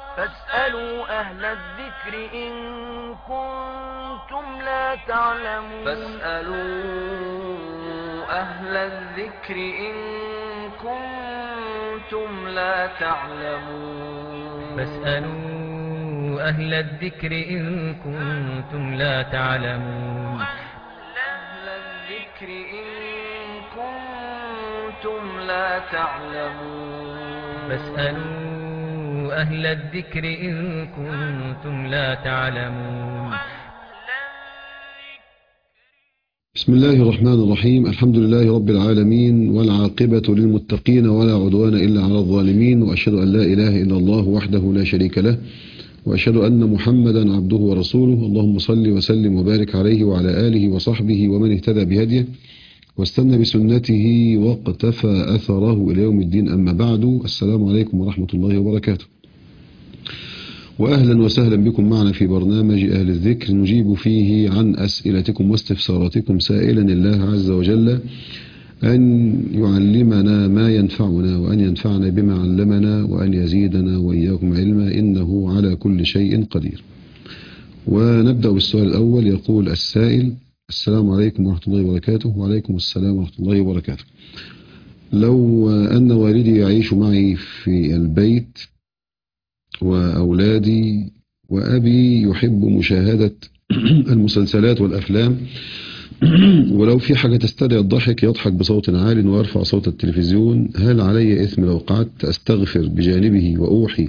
فاسألوا أهل الذكر إن كنتم لا تعلمون. فاسألوا أهل الذكر إن كنتم لا تعلمون. فاسألوا أهل الذكر إن كنتم لا تعلمون. أهل الذكر إن كنتم لا تعلمون. فاسألوا أهل الذكر إن كنتم لا تعلمون. بسم الله الرحمن الرحيم. الحمد لله رب العالمين، والعاقبة للمتقين ولا عدوان إلا على الظالمين، وأشهد أن لا إله إلا الله وحده لا شريك له، وأشهد أن محمدا عبده ورسوله. اللهم صل وسلم وبارك عليه وعلى آله وصحبه ومن اهتدى بهديه واستنى بسنته واقتفى أثره إلى يوم الدين. أما بعد، السلام عليكم ورحمة الله وبركاته، وأهلا وسهلا بكم معنا في برنامج أهل الذكر، نجيب فيه عن أسئلتكم واستفساراتكم، سائلا الله عز وجل أن يعلمنا ما ينفعنا، وأن ينفعنا بما علمنا، وأن يزيدنا وإياكم علما، إنه على كل شيء قدير. ونبدأ بالسؤال الأول. يقول السائل: السلام عليكم ورحمة الله وبركاته. وعليكم السلام ورحمة الله وبركاته. لو أن والدي يعيش معي في البيت وأولادي، وأبي يحب مشاهدة المسلسلات والأفلام، ولو في حاجة تستدعي الضحك يضحك بصوت عال ويرفع صوت التلفزيون، هل علي إثم لو قعدت أستغفر بجانبه وأوحي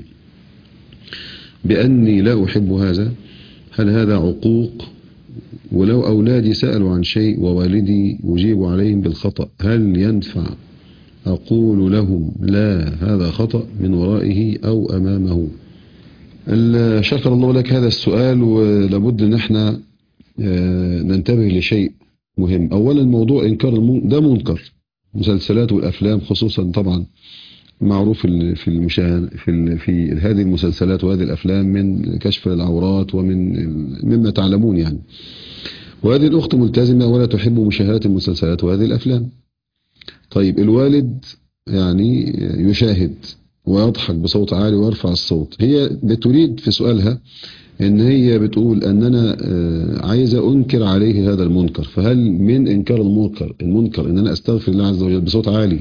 بأني لا أحب هذا؟ هل هذا عقوق؟ ولو أولادي سألوا عن شيء ووالدي يجيب عليهم بالخطأ، هل ينفع أقول لهم لا هذا خطأ من ورائه أو أمامه؟ شكر الله لك هذا السؤال. ولابد أن احنا ننتبه لشيء مهم. أولا، موضوع إنكار ده منكر. المسلسلات والأفلام خصوصا طبعا معروف في هذه المسلسلات وهذه الأفلام من كشف العورات مما تعلمون يعني. وهذه الأخت ملتزمة ولا تحب مشاهدة المسلسلات وهذه الأفلام. طيب، الوالد يعني يشاهد ويضحك بصوت عالي ويرفع الصوت. هي بتريد في سؤالها ان هي بتقول ان انا عايزة انكر عليه هذا المنكر. فهل من انكار المنكر ان انا استغفر الله عز وجل بصوت عالي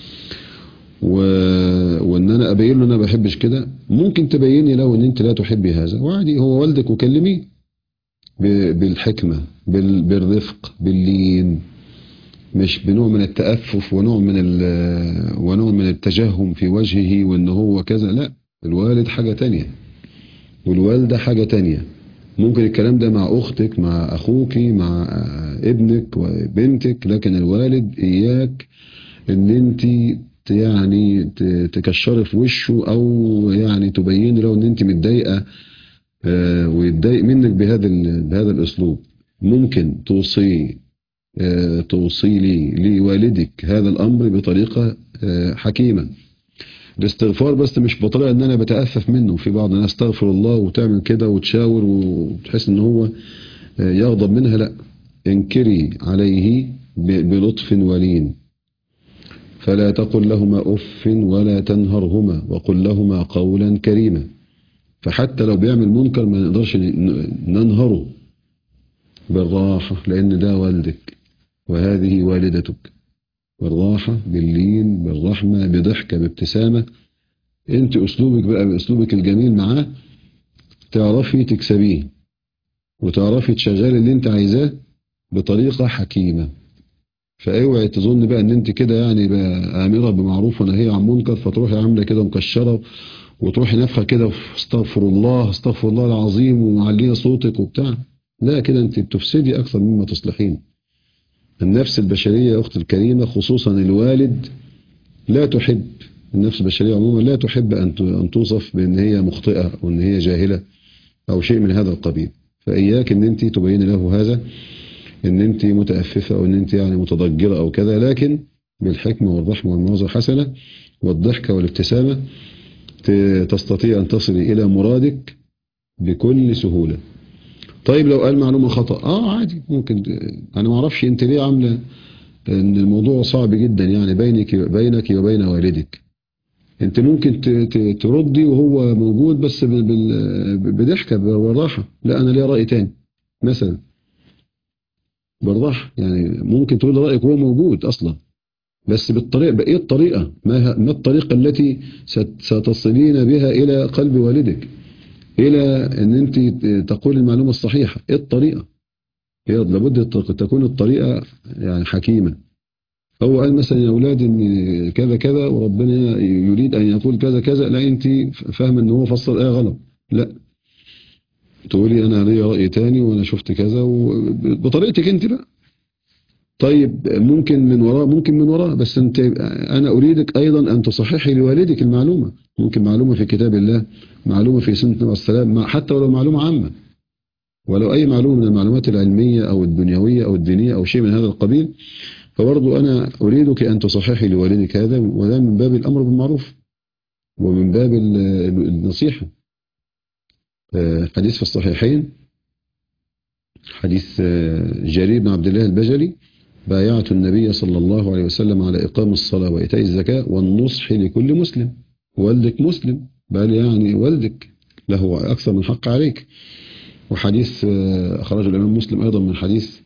وان انا ابين له انا ما بحبش كده؟ ممكن تبيني له ان انت لا تحبي هذا، وعادي هو والدك، وكلميه بالحكمة، بالرفق، باللين، مش بنوع من التأفف ونوع من التجهم في وجهه وان هو كذا. لا، الوالد حاجة تانية والوالدة حاجة تانية. ممكن الكلام ده مع أختك، مع أخوك، مع ابنك وبنتك، لكن الوالد إياك ان انت يعني تكشري في وشه، او يعني تبين له ان انت متضايقة ويتضايق منك بهذا الاسلوب. ممكن توصي لوالدك هذا الامر بطريقة حكيمة. الاستغفار بس مش بطريقة ان انا بتأفف منه. في بعض الناس استغفر الله وتعمل كده وتشاور وتحس ان هو يغضب منها. لا، انكري عليه بلطف ولين. فلا تقل لهما أف ولا تنهرهما وقل لهما قولا كريما. فحتى لو بيعمل منكر ما نقدرش ننهره، بالراحة، لأن ده والدك وهذه والدتك. بالراحة، باللين، بالرحمة، بضحكة، بابتسامة. انت أسلوبك بقى بأسلوبك الجميل معاه تعرفي تكسبيه، وتعرفي تشغلي اللي انت عايزاه بطريقة حكيمة. فاوعي تظن بقى ان انت كده يعني بقى امره بمعروف ونهي عن منكر، فتروحي عامله كده مكشره وتروحي نافخه كده استغفر الله استغفر الله العظيم ومعليه صوتك وبتاع. لا، كده انت بتفسدي اكثر مما تصلحين. النفس البشريه يا اختي الكريمه، خصوصا الوالد، لا تحب، النفس البشريه عموما لا تحب ان توصف بان هي مخطئه او ان هي جاهله او شيء من هذا القبيل. فاياك ان انت تبين له هذا، ان انت متأففة او ان انت يعني متضجرة او كذا، لكن بالحكمة والرحمة والموعظة الحسنة والضحكة والابتسامة تستطيع ان تصلي الى مرادك بكل سهولة. طيب، لو قال معلومة خطأ، عادي، ممكن. انا ما اعرفش انت ليه عاملة ان الموضوع صعب جدا يعني بينك وبين والدك. انت ممكن تردي وهو موجود بس بضحكة بالراحة، لا انا ليا رأي تاني مثلا بالراحة. يعني ممكن تقول رأيك وهو موجود اصلا، بس بالطريقة. ايه الطريقة؟ ما الطريقة التي ستصلين بها الى قلب والدك، الى ان انت تقول المعلومة الصحيحة؟ ايه الطريقة؟ لابد تكون الطريقة يعني حكيمة. هو قال مثلا يا اولاد ان كذا كذا وربنا يريد ان يقول كذا كذا، لا انت فاهمه ان هو فسر ايه غلط، لا تقولي انا ليا راي تاني وانا شفت كذا بطريقتك انت بقى. طيب ممكن من وراء، ممكن من وراء، بس انت انا اريدك ايضا ان تصححي لوالدك المعلومه. ممكن معلومه في كتاب الله، معلومه في سنه النبي صلى الله عليه وسلم، حتى ولو معلومه عامه، ولو اي معلومه من المعلومات العلميه او الدنيويه او الدينيه او شيء من هذا القبيل، فبرضو أنا أريدك أن تصححي لوالدك هذا، وده من باب الأمر بالمعروف ومن باب النصيحة. حديث في الصحيحين، حديث جرير بن عبد الله البجلي: بايعت النبي صلى الله عليه وسلم على إقام الصلاة وإيتاء الزكاة والنصح لكل مسلم. والدك مسلم، بل يعني والدك له أكثر من حق عليك. وحديث أخرجه الإمام مسلم أيضا من حديث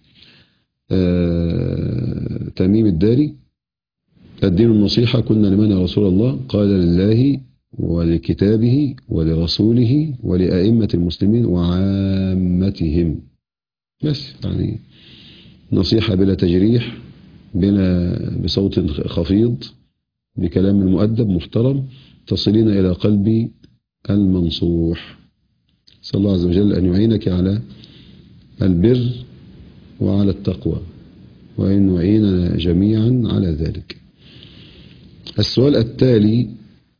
تميم الداري: الدين النصيحة، قلنا لمن يا رسول الله؟ قال لله ولكتابه ولرسوله ولأئمة المسلمين وعامتهم. بس يعني نصيحة بلا تجريح، بصوت خفيض، بكلام مؤدب محترم، تصلين إلى قلب المنصوح. صلى الله عز وجل أن يعينك على البر وعلى التقوى، وأن يعيننا جميعا على ذلك. السؤال التالي: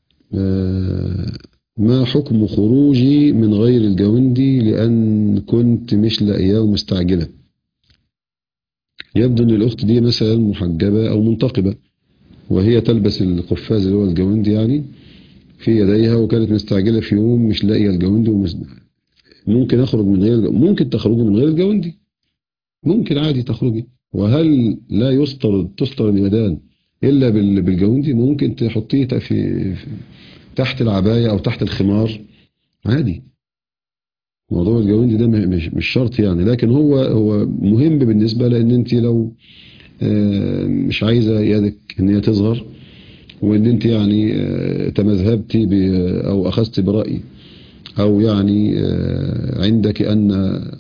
ما حكم خروجي من غير الجوندي لأن كنت مش لاقياه ومستعجلة؟ يبدو أن الأخت دي مثلا محجبة أو منتقبة، وهي تلبس القفاز اللي هو الجوندي يعني في يديها، وكانت مستعجلة في يوم مش لاقية الجوندي ممكن أخرج من غير ممكن تخرجي من غير الجوندي، ممكن عادي تخرجي. وهل لا تستر اليدان إلا بالجوندي؟ ممكن تحطيه تحت العباية أو تحت الخمار عادي. موضوع الجوندي ده مش شرط يعني، لكن هو مهم بالنسبة لأن أنت لو مش عايزة يدك إن هي تظهر، وإن أنت يعني تمذهبتي أو أخذت برأي، أو يعني عندك أن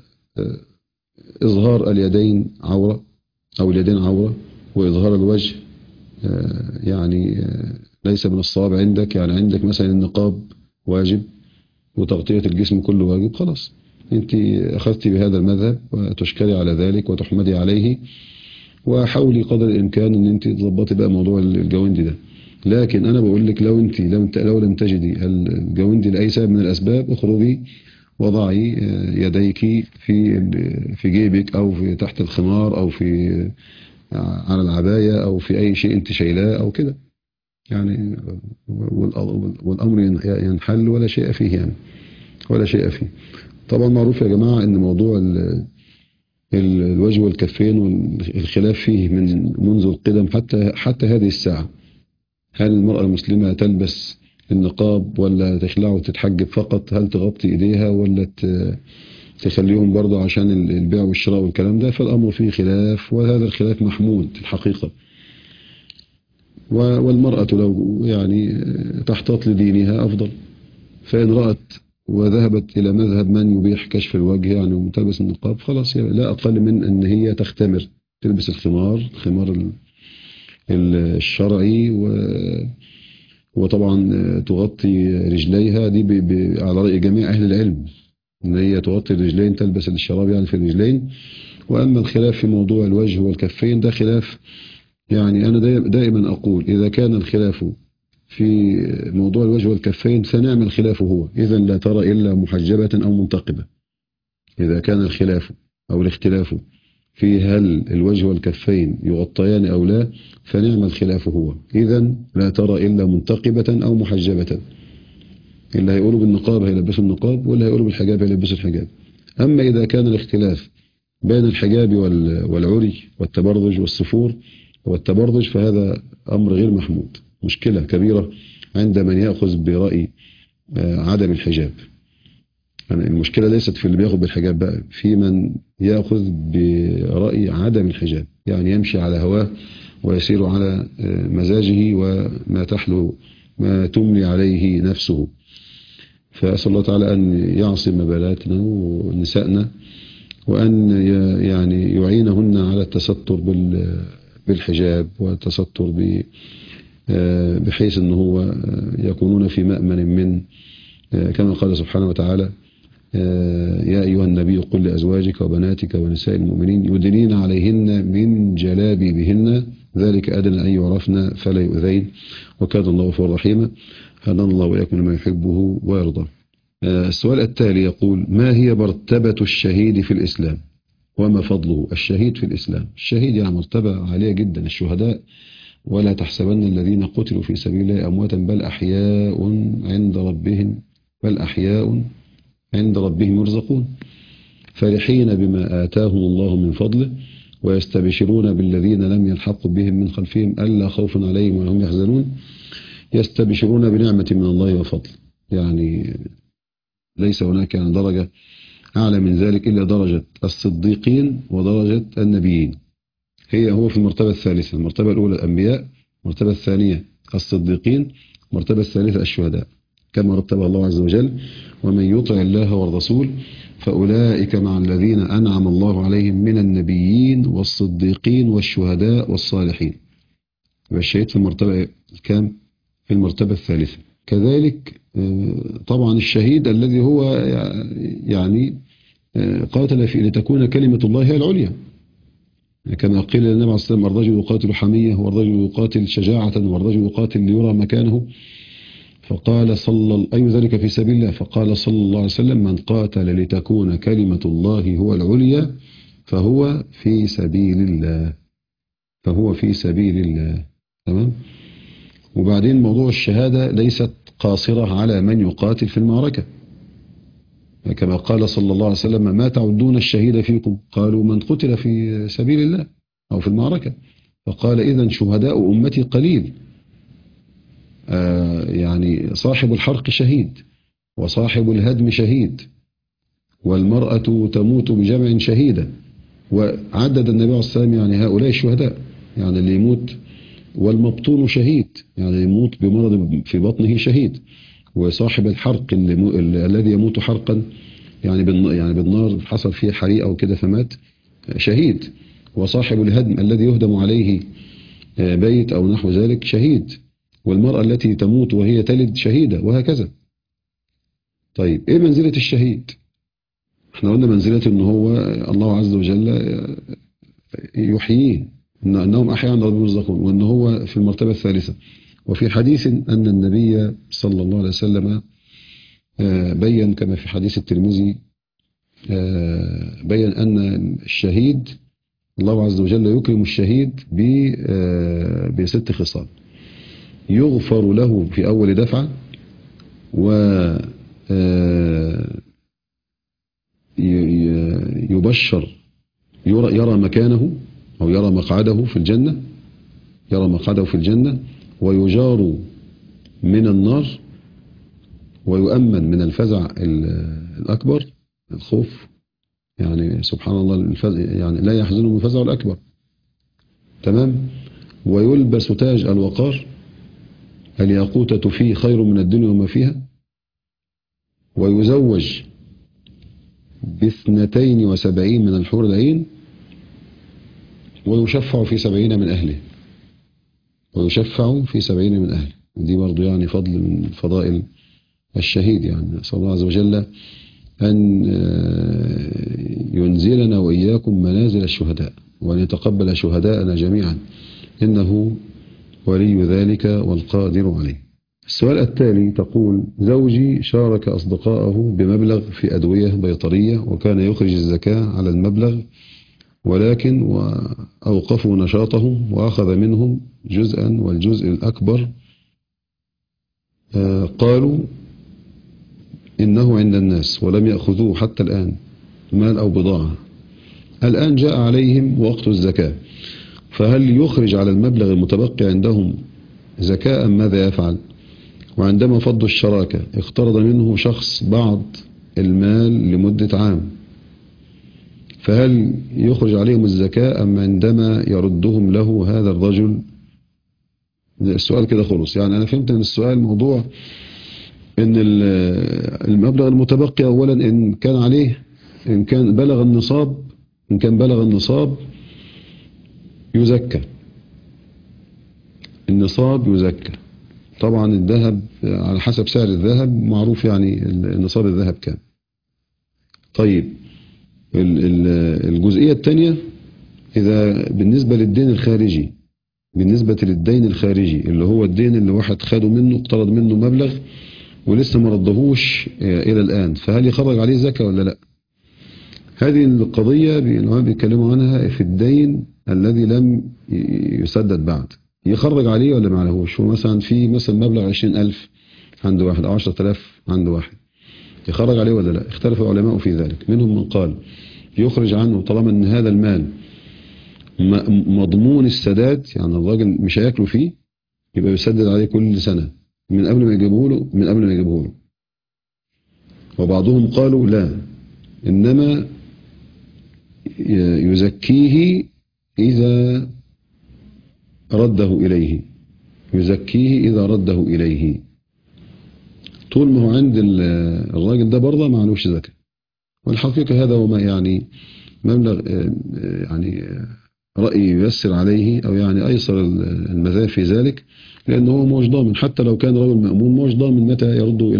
إظهار اليدين عورة أو اليدين عورة، وإظهار الوجه يعني ليس من الصواب عندك، يعني عندك مثلا النقاب واجب وتغطية الجسم كله واجب، خلاص انت أخذتي بهذا المذهب وتشكري على ذلك وتحمدي عليه، وحاولي قدر الإمكان ان انت تظبطي بقى موضوع الجوندي ده. لكن أنا بقول لك لو لم تجدي الجوندي لأي سبب من الأسباب، اخرجي وضعي يديك في جيبك أو في تحت الخمار أو في على العباية أو في أي شيء أنت شايلاه أو كده يعني، والأمر ينحل ولا شيء فيه يعني، ولا شيء فيه. طبعا معروف يا جماعة أن موضوع الوجه والكفين والخلاف فيه منذ القدم حتى هذه الساعة. هل المرأة المسلمة تلبس النقاب ولا تخلعه وتتحجب فقط؟ هل تغطي إيديها ولا تخليهم برضه عشان البيع والشراء والكلام ده؟ فالأمر فيه خلاف، وهذا الخلاف محمود الحقيقة. والمرأة لو يعني تحتاط لدينها أفضل، فإن رأت وذهبت إلى مذهب من يبيح كشف الوجه يعني وتلبس النقاب، خلاص لا أقل من أن هي تختمر، تلبس الخمار الشرعي، وطبعا تغطي رجليها دي على رأي جميع أهل العلم، ان هي تغطي الرجلين، تلبس الشراب يعني في الرجلين. واما الخلاف في موضوع الوجه والكفين ده خلاف يعني، انا دائما اقول اذا كان الخلاف في موضوع الوجه والكفين فنعم الخلاف هو، اذا لا ترى الا محجبة او منتقبة. اذا كان الخلاف او الاختلاف في هل الوجه والكفين يغطيان او لا، فنعم الخلاف هو، اذا لا ترى الا منتقبة او محجبة. اللي هيقولوا بالنقاب هيلبسوا النقاب، واللي هيقولوا بالحجاب هيلبسوا الحجاب. أما إذا كان الاختلاف بين الحجاب والعري والتبرج والسفور والتبرج، فهذا أمر غير محمود، مشكلة كبيرة عند من يأخذ برأي عدم الحجاب. يعني المشكلة ليست في اللي بياخذ بالحجاب بقى، في من يأخذ برأي عدم الحجاب، يعني يمشي على هواه ويسير على مزاجه وما تحلو ما تملي عليه نفسه. فأسأل الله تعالى أن يعصم مبالاتنا ونسائنا، وأن يعني يعينهن على التستر بالحجاب والتستر بحيث أنه هو يكونون في مأمن من كما قال سبحانه وتعالى: يا أيها النبي قل لأزواجك وبناتك ونساء المؤمنين يدنين عليهن من جلابيبهن ذلك أدنى أن يعرفن فلا يؤذين وكان الله غفورا رحيما. هدانا الله وإياكم لما يحبه ويرضى. السؤال التالي يقول: ما هي مرتبة الشهيد في الإسلام وما فضله؟ الشهيد في الإسلام، الشهيد يعني مرتبة عالية جدا. الشهداء ولا تحسبن الذين قتلوا في سبيل الله أمواتا بل أحياء عند ربهم يرزقون فرحين بما آتاهم الله من فضله ويستبشرون بالذين لم يلحقوا بهم من خلفهم ألا خوف عليهم ولا هم يحزنون يستبشرون بنعمة من الله وفضل. يعني ليس هناك درجة أعلى من ذلك إلا درجة الصديقين ودرجة النبيين. هو في المرتبة الثالثة. المرتبة الأولى الأنبياء، المرتبة الثانية الصديقين، المرتبة الثالثة الشهداء، كما رتبها الله عز وجل: ومن يطع الله والرسول فأولئك مع الذين أنعم الله عليهم من النبيين والصديقين والشهداء والصالحين. والشهيد في المرتبة الكام؟ في المرتبة الثالثة. كذلك طبعا الشهيد الذي هو يعني قاتل في لتكون كلمة الله هي العليا، كما قيل للنبي عليه الصلاة والسلام: الرجل يقاتل حمية والرجل يقاتل شجاعة والرجل يقاتل ليرى مكانه. فقال أي ذلك في سبيل الله؟ فقال صلى الله عليه وسلم: من قاتل لتكون كلمة الله هو العليا فهو في سبيل الله. تمام. وبعدين موضوع الشهادة ليست قاصرة على من يقاتل في المعركة، كما قال صلى الله عليه وسلم: ما تعدون الشهيد فيكم؟ قالوا: من قتل في سبيل الله أو في المعركة. فقال: إذن شهداء أمتي قليل. يعني صاحب الحرق شهيد، وصاحب الهدم شهيد، والمرأة تموت بجمع شهيدة. وعدد النبي عليه الصلاة والسلام يعني هؤلاء الشهداء، يعني اللي يموت، والمبطون شهيد يعني يموت بمرض في بطنه شهيد، وصاحب الحرق الذي يموت حرقا يعني بالنار حصل فيه حريقة أو كده فمات شهيد، وصاحب الهدم الذي يهدم عليه بيت أو نحو ذلك شهيد، والمرأة التي تموت وهي تلد شهيدة، وهكذا. طيب إيه منزلة الشهيد؟ احنا قلنا منزلة إن هو الله عز وجل يحييه، أنهم أحياء عند ربهم يرزقون، وأن هو في المرتبة الثالثة. وفي حديث أن النبي صلى الله عليه وسلم بين كما في حديث الترمذي بين أن الشهيد الله عز وجل يكرم الشهيد ب6 خصال: يغفر له في أول دفعة، ويبشر يرى مكانه أو يرى مقعده في الجنة، ويجار من النار، ويؤمن من الفزع الأكبر، الخوف، يعني سبحان الله الفزع يعني لا يحزنه من الفزع الأكبر. تمام. ويلبس تاج الوقار، الياقوتة فيه خير من الدنيا وما فيها، ويزوج ب72 من الحور العين، ويشفع في 70 من أهله. دي برضو يعني فضل من فضائل الشهيد. يعني صلى الله عز وجل أن ينزلنا وإياكم منازل الشهداء، وأن يتقبل شهداءنا جميعا، إنه ولي ذلك والقادر عليه. السؤال التالي تقول: زوجي شارك أصدقائه بمبلغ في أدوية بيطرية، وكان يخرج الزكاة على المبلغ، ولكن أوقفوا نشاطهم وأخذ منهم جزءا، والجزء الأكبر قالوا إنه عند الناس ولم يأخذوه حتى الآن، مال أو بضاعة. الآن جاء عليهم وقت الزكاة، فهل يخرج على المبلغ المتبقي عندهم زكاة أم ماذا يفعل؟ وعندما فضوا الشراكة اقترض منه شخص بعض المال لمدة عام، فهل يخرج عليهم الزكاة أم عندما يردهم له هذا الرجل؟ السؤال كده خلص. يعني أنا فهمت من السؤال موضوع إن المبلغ المتبقي أولا إن كان عليه، إن كان بلغ النصاب يزكى. النصاب يزكى. طبعا الذهب على حسب سعر الذهب معروف، يعني النصاب الذهب كام. طيب الجزئية الثانية، إذا بالنسبة للدين الخارجي، اللي هو الدين اللي واحد خده منه، اقترض منه مبلغ ولسه ما ردهوش إلى الآن، فهل يخرج عليه زكاة ولا لا؟ هذه القضية بيتكلموا عنها في الدين الذي لم يسدد بعد، يخرج عليه ولا ما عليهوش. هو مثلا في مبلغ 20,000 عند واحد أو 10,000 عند واحد، يخرج عليه ولا لا؟ اختلف العلماء في ذلك. منهم من قال يخرج عنه طالما ان هذا المال مضمون السداد، يعني الراجل مش هياكله فيه، يبقى يسدد عليه كل سنة من قبل ما يجيبه له. وبعضهم قالوا لا، إنما يزكيه إذا رده إليه. طول ما هو عند الراجل ده برضه ما عليهوش زكاة. والحقيقة هذا هو ما يعني مبلغ يعني رأي ييسر عليه، أو يعني أيسر المذاهب في ذلك، لأنه هو موش ضامن، حتى لو كان رجل مأمون موش ضامن متى يرده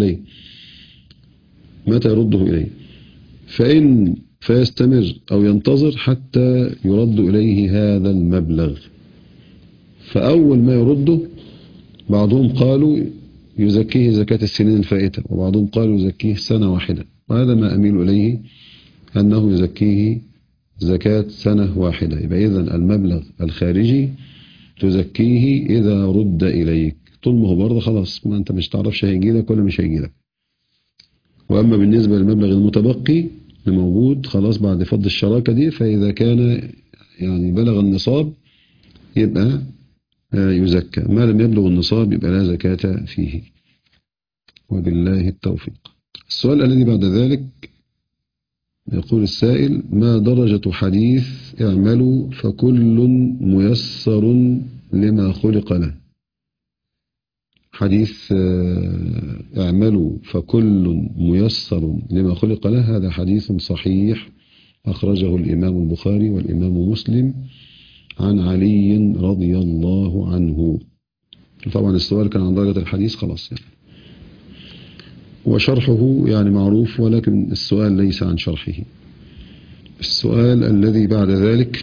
إليه. فإن فيستمر أو ينتظر حتى يرد إليه هذا المبلغ. فأول ما يرده بعضهم قالوا يزكيه زكاة السنين الفائتة، وبعضهم قالوا يزكيه سنة واحدة، وهذا ما أميل إليه، أنه يزكيه زكاة سنة واحدة. يبقى إذن المبلغ الخارجي تزكيه إذا رد إليك، طول ما هو برضه خلاص، ما أنت مش تعرفش هيجي لك ولا مش هيجي لك. وأما بالنسبة للمبلغ المتبقي الموجود خلاص بعد فض الشراكة دي، فإذا كان يعني بلغ النصاب يبقى يزكى، ما لم يبلغ النصاب يبقى لا زكاة فيه. وبالله التوفيق. السؤال الذي بعد ذلك يقول السائل: ما درجة حديث اعملوا فكل ميسر لما خلق له؟ حديث اعملوا فكل ميسر لما خلق له، هذا حديث صحيح أخرجه الإمام البخاري والإمام مسلم عن علي رضي الله عنه. طبعا السؤال كان عن درجة الحديث خلاص يعني، وشرحه يعني معروف، ولكن السؤال ليس عن شرحه. السؤال الذي بعد ذلك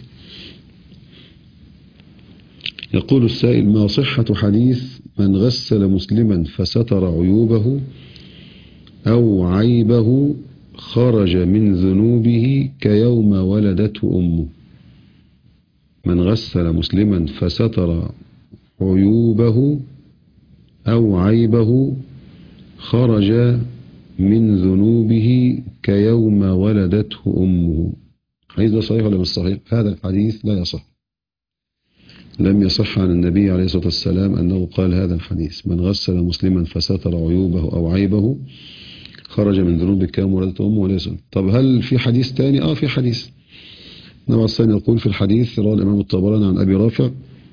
يقول السائل: ما صحة حديث من غسل مسلما فستر عيوبه أو عيبه خرج من ذنوبه كيوم ولدته أمه؟ من غسل مسلما فستر عيوبه أو عيبه خرج من ذنوبه كيوم ولدته أمه. الحديث ده صحيح ولا مش صحيح؟ هذا الحديث لا يصح، لم يصح عن النبي عليه الصلاة والسلام أنه قال هذا الحديث: من غسل مسلما فستر عيوبه أو عيبه خرج من ذنوبه كيوم ولدته أمه وليس. طب هل في حديث تاني؟ في حديث. النبي الثاني يقول في الحديث، رواه الإمام الطبراني عن أبي رافع: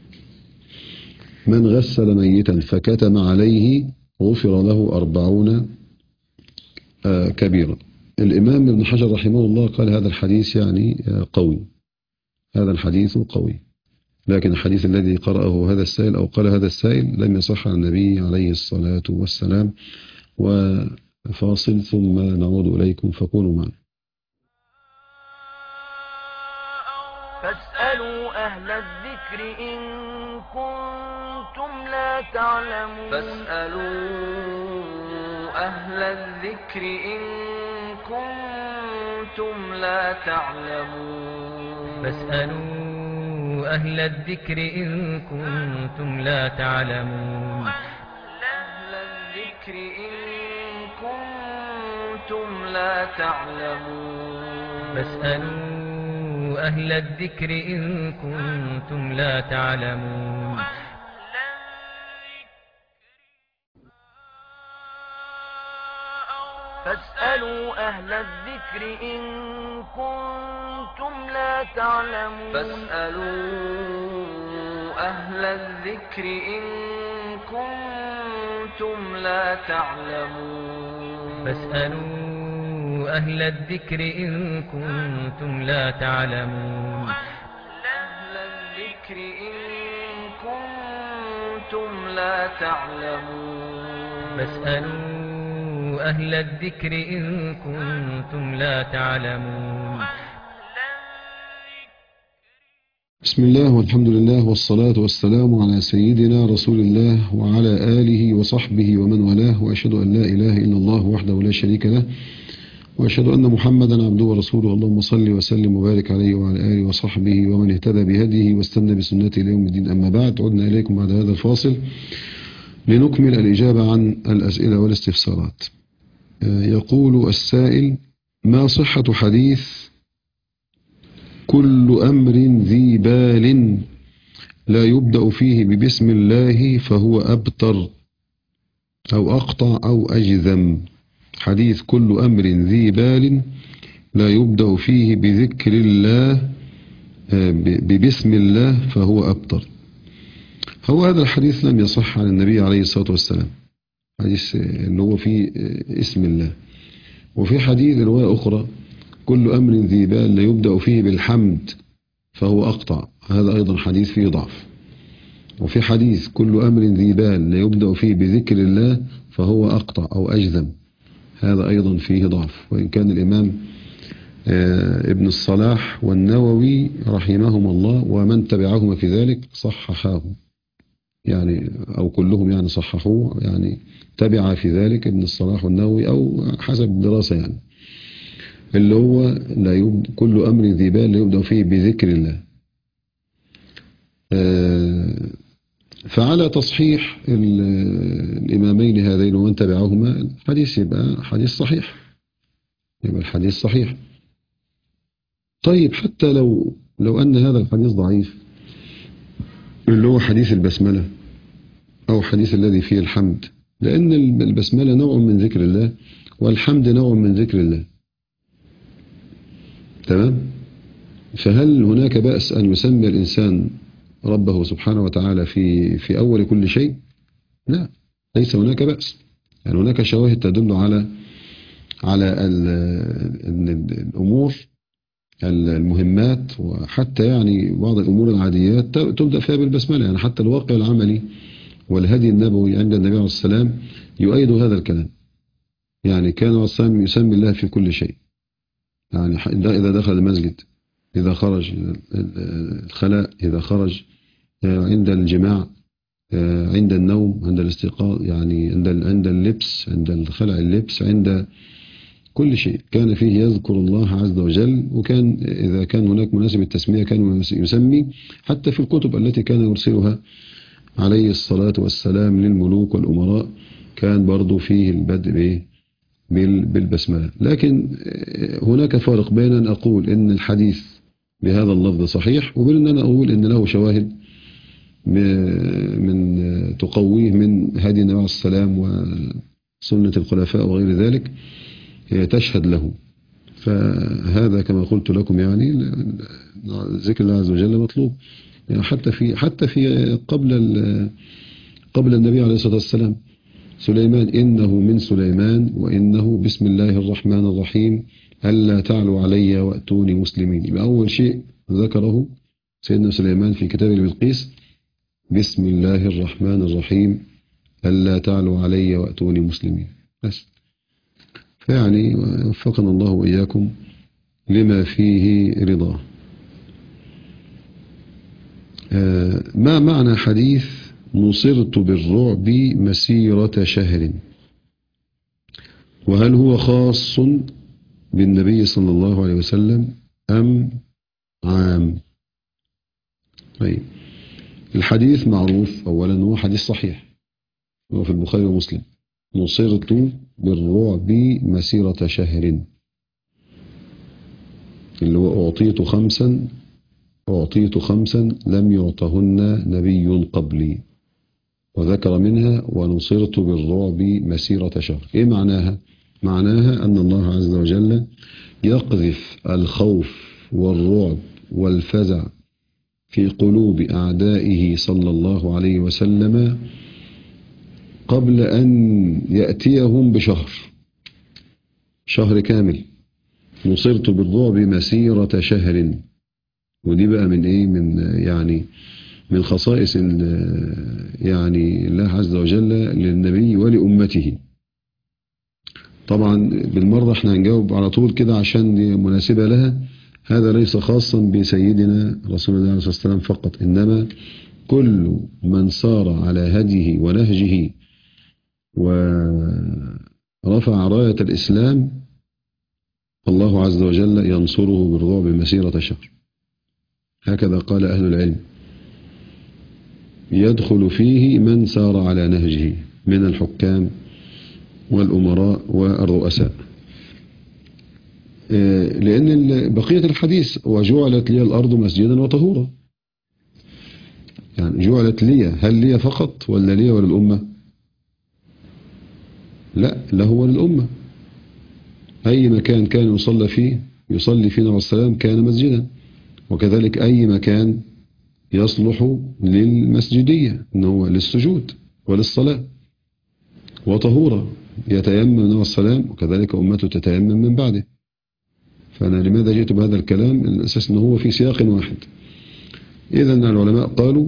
من غسل ميتا فكتم عليه غفر له 40 كبيرة. الإمام ابن حجر رحمه الله قال هذا الحديث يعني قوي، هذا الحديث قوي، لكن الحديث الذي قرأه هذا السائل أو قال هذا السائل لم يصح عن النبي عليه الصلاة والسلام. وفاصل ثم نعود إليكم، فكونوا معنا. فاسألوا أهل الذكر إن كنتم لا تعلمون. فاسألوا أهل الذكر إن كنتم لا تعلمون. فاسألوا أهل الذكر إن كنتم لا تعلمون. أهل الذكر إن كنتم لا تعلمون. فاسألوا أهل الذكر إن كنتم لا تعلمون. فاسألوا أهل الذكر إن كنتم لا تعلمون فاسألوا أهل الذكر إن كنتم لا تعلمون فاسألوا أهل الذكر إن كنتم لا تعلمون أهل الذكر إن كنتم لا تعلمون فاسألوا أهل الذكر إن كنتم لا تعلمون بسم الله والحمد لله والصلاة والسلام على سيدنا رسول الله وعلى آله وصحبه ومن والاه، وأشهد أن لا إله إلا الله وحده لا شريك له، وأشهد أن محمدا عبده ورسوله. اللهم صل وسلم وبارك عليه وعلى آله وصحبه ومن اهتدى بهديه واستنى بسنته إلى يوم الدين. أما بعد، عدنا إليكم بعد هذا الفاصل لنكمل الإجابة عن الأسئلة والاستفسارات. يقول السائل: ما صحة حديث كل أمر ذي بال لا يبدأ فيه ببسم الله فهو أبتر أو أقطع أو أجذم؟ حديث كل أمر ذي بال لا يبدأ فيه بذكر الله ببسم الله فهو أبتر. هو هذا الحديث لم يصح عن النبي عليه الصلاة والسلام، حديث اللي هو فيه اسم الله. وفي حديث رواية أخرى: كل أمر ذي بال لا يبدأ فيه بالحمد فهو أقطع، هذا أيضا حديث فيه ضعف. وفي حديث كل أمر ذي بال لا يبدأ فيه بذكر الله فهو أقطع أو أجذم، هذا أيضا فيه ضعف. وإن كان الإمام ابن الصلاح والنووي رحمهما الله ومن تبعهما في ذلك صححاه، يعني أو كلهم يعني صححوه، يعني تبع في ذلك ابن الصلاح والنووي أو حسب الدراسة، يعني اللي هو لا كل أمر ذي بال لا يبدأ فيه بذكر الله. فعلى تصحيح الإمامين هذين ومن تبعهما الحديث يبقى حديث صحيح، يبقى الحديث صحيح. طيب، حتى لو أن هذا الحديث ضعيف، اللي هو حديث البسملة أو حديث الذي فيه الحمد، لأن البسملة نوع من ذكر الله والحمد نوع من ذكر الله، تمام؟ فهل هناك بأس أن يسمي الإنسان ربه سبحانه وتعالى في أول كل شيء؟ لا، ليس هناك بأس. يعني هناك شواهد تدل على الأمور المهمات، وحتى يعني بعض الأمور العاديات تبدأ فيها بالبسملة. يعني حتى الواقع العملي والهدي النبوي عند النبي عليه السلام يؤيد هذا الكلام. يعني كان عليه السلام يسمي الله في كل شيء، يعني إذا دخل المسجد، إذا خرج الخلاء، إذا خرج عند الجماع، عند النوم، عند الاستيقاظ، يعني عند اللبس، عند خلع اللبس، عند كل شيء كان فيه يذكر الله عز وجل. وكان إذا كان هناك مناسب التسمية كان يسمي، حتى في الكتب التي كان يرسلها عليه الصلاة والسلام للملوك والأمراء كان برضو فيه البدء بالبسملة. لكن هناك فرق بين أن أقول إن الحديث بهذا اللفظ صحيح وبين أن أنا أقول إن له شواهد من تقويه من هدي النبي عليه السلام وسنة الخلفاء وغير ذلك تشهد له. فهذا كما قلت لكم يعني ذكر الله عز وجل مطلوب، يعني حتى في قبل النبي عليه الصلاة والسلام. سليمان: إنه من سليمان وإنه بسم الله الرحمن الرحيم ألا تعلوا علي وأتوني مسلمين. يبقى أول شيء ذكره سيدنا سليمان في كتاب البلقيس بسم الله الرحمن الرحيم ألا تعلوا علي وأتوني مسلمين بس. فيعني وفقنا الله وإياكم لما فيه رضاه. ما معنى حديث نصرت بالرعب مسيرة شهر؟ وهل هو خاص بالنبي صلى الله عليه وسلم أم عام؟ طيب، الحديث معروف أولا، هو حديث صحيح، هو في البخاري ومسلم: نصرت بالرعب مسيرة شهر، اللي هو أعطيت خمسا لم يعطهن نبي قبلي، وذكر منها ونصرت بالرعب مسيرة شهر. إيه معناها؟ معناها أن الله عز وجل يقذف الخوف والرعب والفزع في قلوب أعدائه صلى الله عليه وسلم قبل أن يأتيهم شهر كامل. نصرت بالرعب مسيرة شهر. ودي بقى من إيه؟ من خصائص يعني الله عز وجل للنبي ولأمته. طبعا بالمرة احنا هنجاوب على طول كده عشان دي مناسبة لها. هذا ليس خاصا بسيدنا رسول الله عليه الصلاة والسلام فقط، إنما كل من سار على هديه ونهجه ورفع راية الإسلام الله عز وجل ينصره بالرعب مسيرة شهر. هكذا قال أهل العلم. يدخل فيه من سار على نهجه من الحكام والأمراء والرؤساء، لأن بقية الحديث وجعلت لي الأرض مسجدا وطهورا. يعني جعلت لي، هل لي فقط ولا لي وللأمة؟ لا، له وللأمة. أي مكان كان يصلي فيه نبي السلام كان مسجدا، وكذلك أي مكان يصلح للمسجدية إنه للسجود وللصلاة، وطهورا يتيمم النبي السلام وكذلك أمته تتيمم من بعده. فأنا لماذا جئت بهذا الكلام؟ الأساس أنه هو في سياق واحد. إذن العلماء قالوا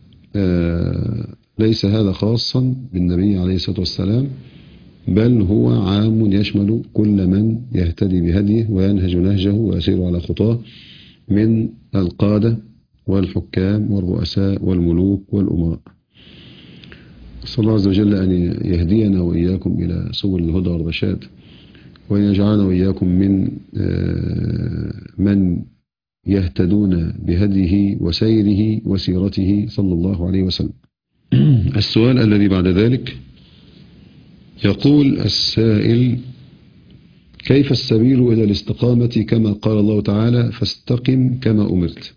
ليس هذا خاصا بالنبي عليه الصلاة والسلام، بل هو عام يشمل كل من يهتدي بهديه وينهج نهجه ويسير على خطاه من القادة والحكام والرؤساء والملوك والأمراء. صلى الله عز وجل أن يهدينا وإياكم إلى سبل الهدى والرشاد، وأن يجعلنا وإياكم من يهتدون بهديه وسيره وسيرته صلى الله عليه وسلم. السؤال الذي بعد ذلك يقول السائل: كيف السبيل إلى الاستقامة كما قال الله تعالى فاستقم كما أمرت؟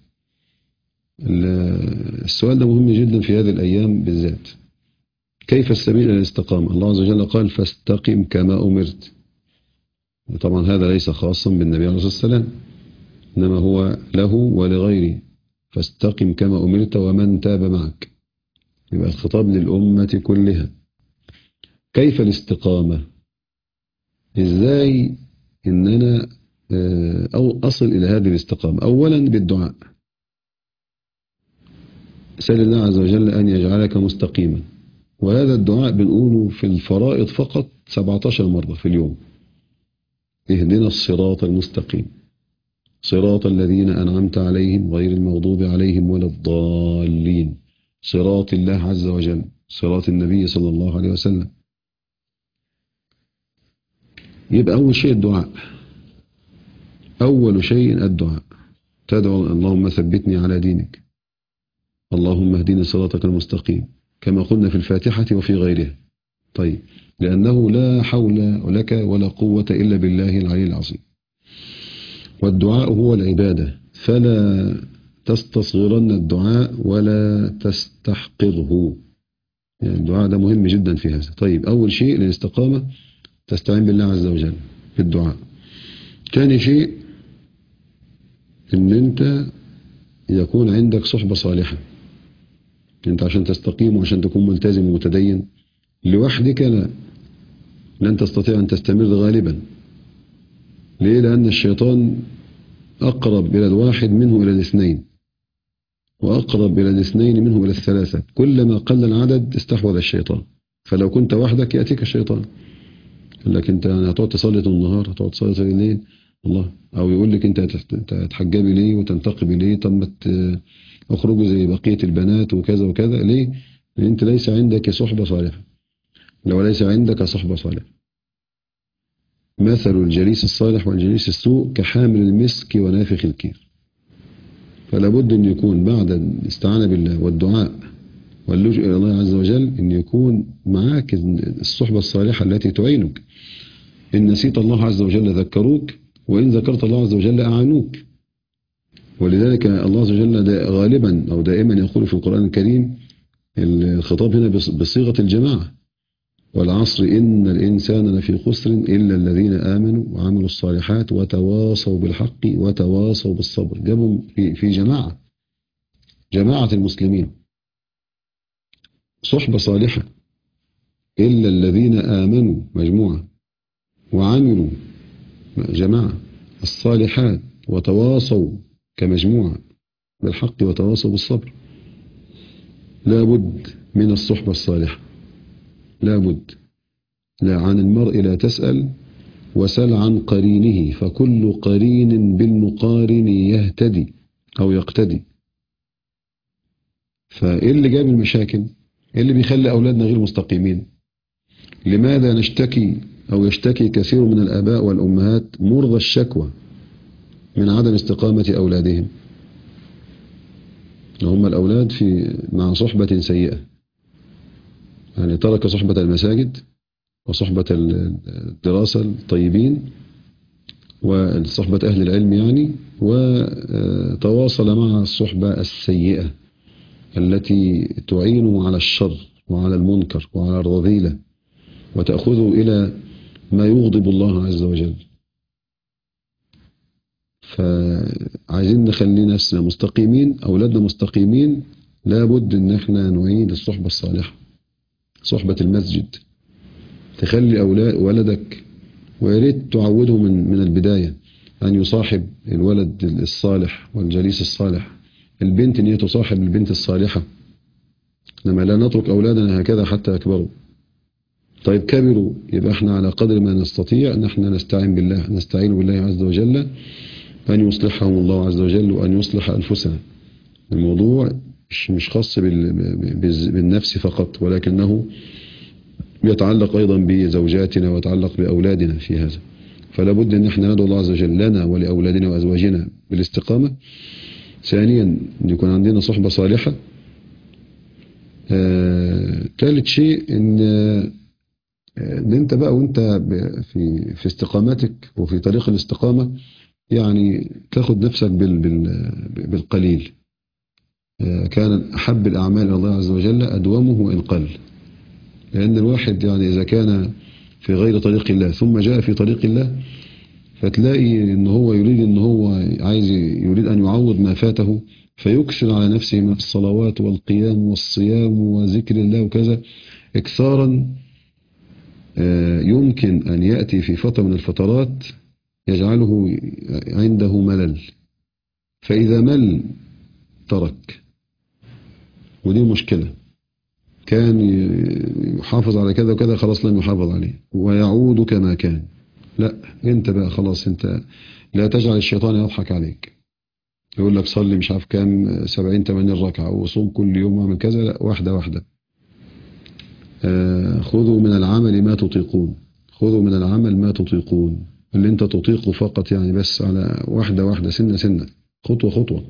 السؤال ده مهم جدا في هذه الأيام بالذات. كيف السبيل إلى الاستقامة؟ الله عز وجل قال فاستقم كما أمرت. طبعا هذا ليس خاصا بالنبي عليه الصلاة والسلام، إنما هو له ولغيره. فاستقم كما أمرت ومن تاب معك. يبقى الخطاب للأمة كلها. كيف الاستقامة؟ إزاي إننا أو أصل إلى هذه الاستقامة؟ أولا بالدعاء. سأل الله عز وجل أن يجعلك مستقيما، وهذا الدعاء بنقوله في الفرائض فقط 17 مرة في اليوم. اهدنا الصراط المستقيم صراط الذين أنعمت عليهم غير المغضوب عليهم ولا الضالين، صراط الله عز وجل، صراط النبي صلى الله عليه وسلم. يبقى أول شيء الدعاء. أول شيء الدعاء. تدعو اللهم ثبتني على دينك، اللهم اهدني صراطك المستقيم، كما قلنا في الفاتحة وفي غيرها. طيب، لأنه لا حول لك ولا قوة إلا بالله العلي العظيم. والدعاء هو العبادة، فلا تستصغرن الدعاء ولا تستحقره. يعني الدعاء ده مهم جدا في هذا. طيب، أول شيء للاستقامة تستعين بالله عز وجل في الدعاء. ثاني شيء ان انت يكون عندك صحبة صالحة. انت عشان تستقيم وعشان تكون ملتزم ومتدين لوحدك لن تستطيع ان تستمر غالبا. ليه؟ لان الشيطان اقرب الى الواحد منه الى الاثنين، واقرب الى الاثنين منه الى الثلاثة. كلما قل العدد استحوذ الشيطان. فلو كنت وحدك يأتيك الشيطان، يقول لك انت هتقعد تصلي طول النهار، هتقعد تصلي طول الليل، الله، او يقول لك انت هتحجبي ليه وتنتقبي ليه؟ طب ما اخرجوا زي بقية البنات وكذا وكذا. ليه؟ لان انت ليس عندك صحبة صالحة. لو ليس عندك صحبة صالحة، مثل الجليس الصالح والجليس السوء كحامل المسك ونافخ الكير. فلا بد ان يكون بعد الاستعانة بالله والدعاء واللجوء الى الله عز وجل ان يكون معاك الصحبة الصالحة التي تعينك. إن نسيت الله عز وجل ذكروك، وإن ذكرت الله عز وجل أعانوك. ولذلك الله عز وجل غالبا أو دائما يقول في القرآن الكريم الخطاب هنا بصيغة الجماعة. والعصر إن الإنسان لفي خسر إلا الذين آمنوا وعملوا الصالحات وتواصوا بالحق وتواصوا بالصبر. جابوا في جماعة المسلمين صحبة صالحة، إلا الذين آمنوا مجموعة وعملوا جماعة الصالحات وتواصوا كمجموعة بالحق وتواصوا بالصبر. لا بد من الصحبة الصالحة، لا بد. لا عن المرء لا تسأل وسل عن قرينه، فكل قرين بالمقارن يهتدي أو يقتدي. فإيه اللي جاب المشاكل؟ إيه اللي بيخلي أولادنا غير مستقيمين؟ لماذا نشتكي أو يشتكي كثير من الآباء والأمهات مرضى الشكوى من عدم استقامة أولادهم؟ هم الأولاد مع صحبة سيئة، يعني ترك صحبة المساجد وصحبة الدراسة الطيبين وصحبة أهل العلم يعني، وتواصل مع الصحبة السيئة التي تعينه على الشر وعلى المنكر وعلى الرذيلة وتأخذه إلى ما يغضب الله عز وجل. فعايزين نخلي نفسنا مستقيمين، أولادنا مستقيمين، لابد إن احنا نعيد الصحبة الصالحة، صحبة المسجد. تخلي ولدك، وياريت تعوده من البداية أن يصاحب الولد الصالح والجليس الصالح، البنت أن هي تصاحب البنت الصالحة، لما لا نترك أولادنا هكذا حتى يكبروا. طيب كبروا، يبقى احنا على قدر ما نستطيع أن احنا نستعين بالله عز وجل أن يصلحهم الله عز وجل وأن يصلح أنفسنا. الموضوع مش خاص بالنفس فقط، ولكنه يتعلق أيضا بزوجاتنا ويتعلق بأولادنا في هذا. فلا بد أن احنا ندعو الله عز وجل لنا ولأولادنا وأزواجنا بالاستقامة. ثانيا أن يكون عندنا صحبة صالحة. ثالث شيء أن أنت بقى وأنت في استقامتك وفي طريق الاستقامة يعني تاخد نفسك بالقليل. كان أحب الأعمال إلى الله عز وجل أدومه وإن قل، لأن الواحد يعني إذا كان في غير طريق الله ثم جاء في طريق الله، فتلاقي إن هو يريد يريد أن يعوض ما فاته، فيكثر على نفسه من الصلوات والقيام والصيام وذكر الله وكذا إكثارا. يمكن أن يأتي في فترة من الفترات يجعله عنده ملل، فإذا مل ترك، ودي مشكلة. كان يحافظ على كذا وكذا، خلاص لم يحافظ عليه ويعود كما كان. لا، انت بقى خلاص، انت لا تجعل الشيطان يضحك عليك، يقول لك صلي مش عارف كام 70-80 ركعة وصوم كل يوم واعمل كذا. لا، واحدة واحدة. خذوا من العمل ما تطيقون، خذوا من العمل ما تطيقون، اللي انت تطيقه فقط يعني، بس على واحدة واحدة، سنة سنة، خطوة خطوة.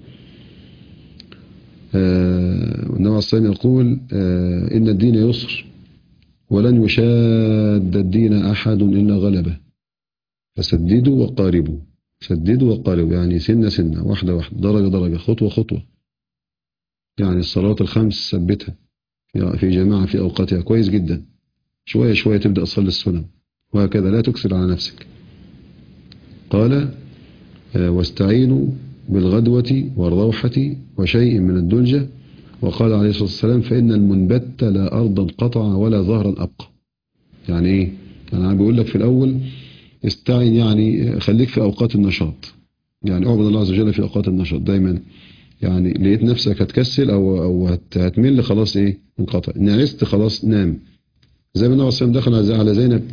النبي عليه الصلاة والسلام يقول إن الدين يسر ولن يشاد الدين أحد إلا غلبه، فسددوا وقاربوا، سددوا وقاربوا، يعني سنة سنة، واحدة واحدة، درجة درجة، خطوة خطوة. يعني الصلوات الخمس ثبتها في جماعة في أوقاتها كويس جدا، شوية شوية تبدأ تصلي السنن، وهكذا لا تكسر على نفسك. قال واستعينوا بالغدوة والروحة وشيء من الدلجة. وقال عليه الصلاة والسلام فإن المنبت لا أرضا قطع ولا ظهرا أبقى. يعني إيه؟ أنا بقول لك في الأول استعين، يعني خليك في أوقات النشاط، يعني اعبد الله عز وجل في أوقات النشاط دايما. يعني لقيت نفسك هتكسل أو هتمل، خلاص إيه؟ انقطع. نعست خلاص نام. زي ما النبي صلى الله عليه وسلم دخل على زينب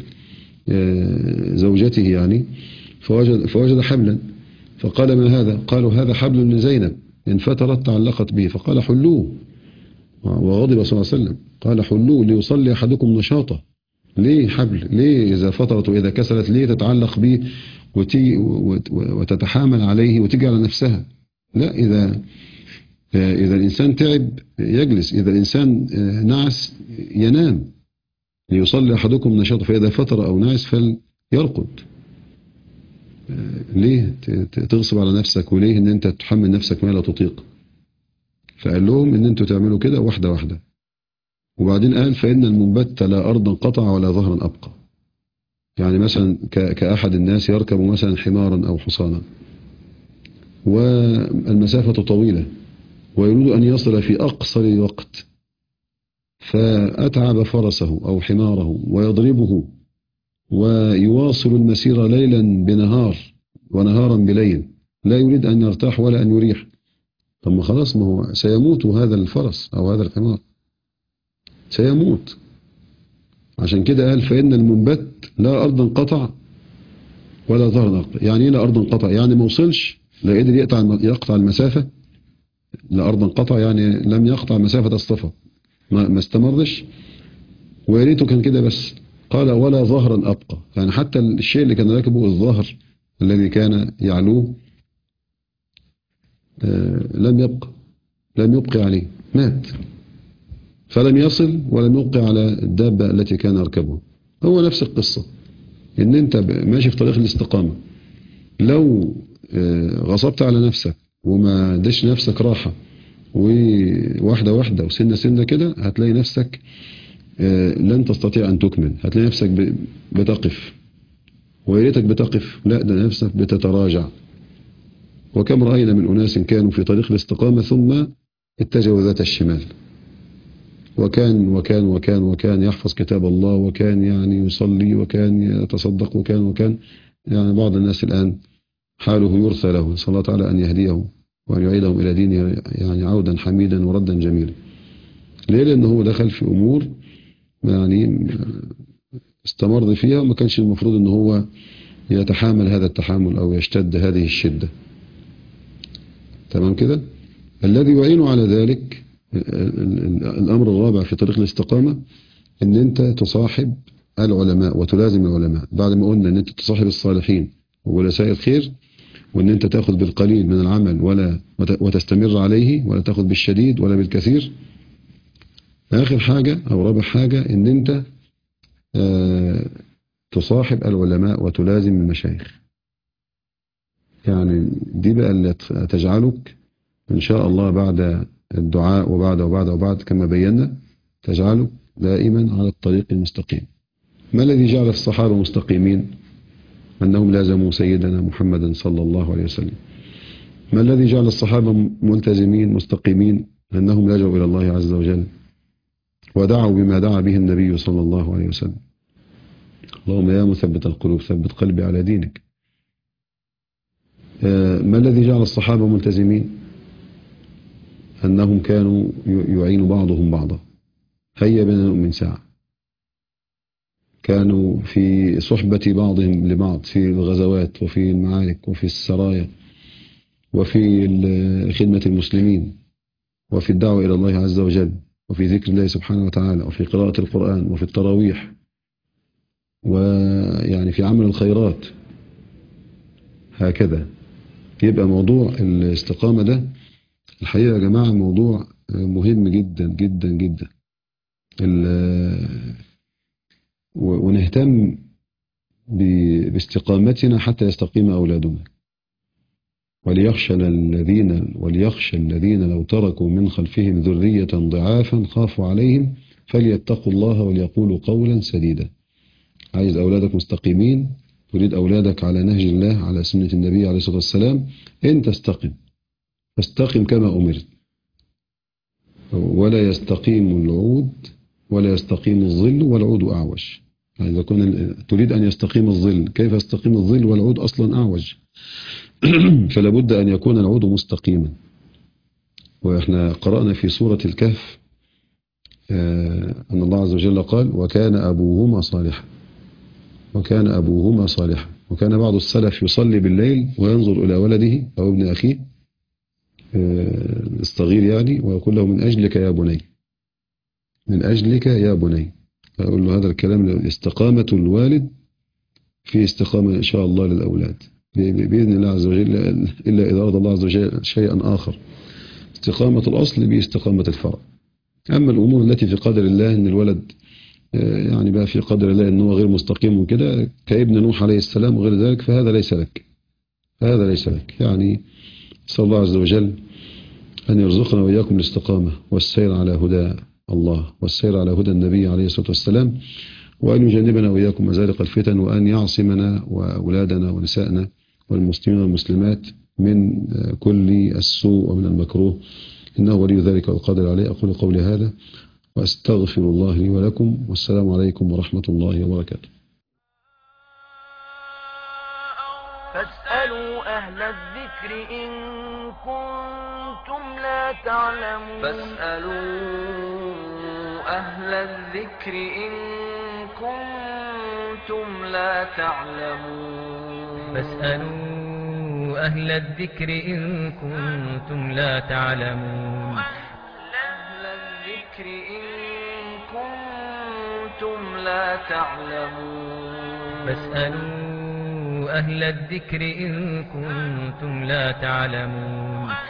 زوجته يعني، فوجد حبلا، فقال ما هذا؟ قالوا هذا حبل من زينب انفترت تعلقت به، فقال حلوه. وغضب صلى الله عليه وسلم، قال حلوه ليصلي أحدكم نشاطه. ليه حبل؟ ليه إذا فترت وإذا كسلت ليه تتعلق به وتتحامل عليه وتيجي على نفسها؟ لا، إذا الإنسان تعب يجلس، إذا الإنسان نعس ينام. ليصلي أحدكم نشاطه، فإذا فتر أو نعس فليرقد. ليه تغصب على نفسك؟ وليه ان انت تحمل نفسك ما لا تطيق؟ فقال لهم ان انتوا تعملوا كده واحدة واحدة، وبعدين قال فإن المنبت لا أرضا قطع ولا ظهرا أبقى. يعني مثلا كأحد الناس يركب مثلا حمارا أو حصانا والمسافة طويلة ويريد أن يصل في أقصر وقت، فأتعب فرسه أو حماره ويضربه ويواصل المسير ليلا بنهار ونهارا بليل، لا يريد أن يرتاح ولا أن يريح. طب ما خلاص، ما هو سيموت هذا الفرس أو هذا الحمار، سيموت. عشان كده قال فإن المنبت لا أرضا قطع ولا ظهرا أبقى. يعني إيه لا أرضا قطع؟ يعني ما وصلش، لا قدر يقطع المسافة. لا أرضا قطع يعني لم يقطع مسافة الصفا، ما استمرش، ويا ريته كان كده بس. قال ولا ظهرا أبقى، يعني حتى الشيء اللي كان راكبه الظهر الذي كان يعلوه لم يبقي عليه، مات، فلم يصل ولم يبقي على الدابة التي كان يركبها. هو نفس القصة، ان انت ماشي في طريق الاستقامة، لو غصبت على نفسك وما دش نفسك راحة وواحدة واحدة وسنة سنة كده، هتلاقي نفسك لن تستطيع أن تكمل، هتلاقي نفسك بتقف، ويا ريتك بتقف، لا ده نفسك بتتراجع. وكم رأينا من أناس كانوا في طريق الاستقامة ثم اتجهوا ذات الشمال، وكان يحفظ كتاب الله، وكان يعني يصلي، وكان يتصدق، وكان يعني بعض الناس الآن حاله يرثى له، نسأل الله تعالى أن يهديه وأن يعيدهم إلى دينه يعني عودا حميدا وردا جميلا. ليه؟ لأنه هو دخل في أمور يعني استمر فيها، وما كانش المفروض أنه هو يتحامل هذا التحامل أو يشتد هذه الشدة. تمام كده؟ الذي يعين على ذلك الأمر الرابع في طريق الاستقامة، أن أنت تصاحب العلماء وتلازم العلماء. بعد ما قلنا أن أنت تصاحب الصالحين وولساء الخير، وأن أنت تأخذ بالقليل من العمل وتستمر عليه، ولا تأخذ بالشديد ولا بالكثير. آخر حاجة أو رابع حاجة، أن أنت تصاحب العلماء وتلازم المشايخ. يعني دي بقى اللي تجعلك إن شاء الله بعد الدعاء وبعد كما بينا، تجعلك دائما على الطريق المستقيم. ما الذي جعل الصحابة مستقيمين؟ أنهم لازموا سيدنا محمدا صلى الله عليه وسلم. ما الذي جعل الصحابة ملتزمين مستقيمين؟ أنهم لجوا إلى الله عز وجل ودعوا بما دعا به النبي صلى الله عليه وسلم. اللهم يا مثبت القلوب ثبت قلبي على دينك. ما الذي جعل الصحابة ملتزمين؟ أنهم كانوا يعين بعضهم بعضا. هيا بنا نؤمن ساعة. كانوا في صحبة بعضهم لبعض في الغزوات وفي المعارك وفي السرايا وفي خدمة المسلمين وفي الدعوة إلى الله عز وجل وفي ذكر الله سبحانه وتعالى وفي قراءة القرآن وفي التراويح ويعني في عمل الخيرات. هكذا يبقى موضوع الاستقامة ده الحقيقة يا جماعة موضوع مهم جدا جدا جدا. ونهتم باستقامتنا حتى يستقيم أولادنا. وليخشى الذين لو تركوا من خلفهم ذرية ضعافا خافوا عليهم فليتقوا الله وليقولوا قولا سديدا. عايز أولادك مستقيمين، تريد أولادك على نهج الله على سنة النبي عليه الصلاة والسلام، أنت استقم كما أمرت. ولا يستقيم العود ولا يستقيم الظل والعود أعوج. يعني إذا تريد أن يستقيم الظل، كيف يستقيم الظل والعود أصلا أعوج؟ فلا بد أن يكون العود مستقيما. وإحنا قرأنا في سورة الكهف أن الله عز وجل قال وكان أبوهما صالحا. وكان بعض السلف يصلي بالليل وينظر إلى ولده أو ابن أخيه الصغير يعني، ويقول له من أجلك يا بني. أقول له هذا الكلام استقامة الوالد في استقامة إن شاء الله للأولاد بإذن الله عز وجل، إلا إذا أراد الله عز وجل شيئا آخر. استقامة الأصل باستقامة الفرع. أما الأمور التي في قدر الله أن الولد يعني بقى في قدر الله أنه غير مستقيم وكده كابن نوح عليه السلام وغير ذلك، فهذا ليس لك. يعني نسأل الله عز وجل أن يرزقنا وإياكم الاستقامة والسير على هدى الله والسير على هدى النبي عليه الصلاة والسلام، وأن يجنبنا وإياكم مزالق الفتن، وأن يعصمنا وأولادنا ونسائنا والمسلمين والمسلمات من كل السوء ومن المكروه، إنه ولي ذلك والقادر عليه. أقول قولي هذا وأستغفر الله لي ولكم، والسلام عليكم ورحمة الله وبركاته. فاسألوا أهل الذكر إن كنتم لا تعلمون. فاسألوا أهل الذكر إن كنتم لا تعلمون. فاسألوا أهل الذكر إن كنتم لا تعلمون. أهل الذكر إن كنتم لا تعلمون. فاسألوا أهل الذكر إن كنتم لا تعلمون.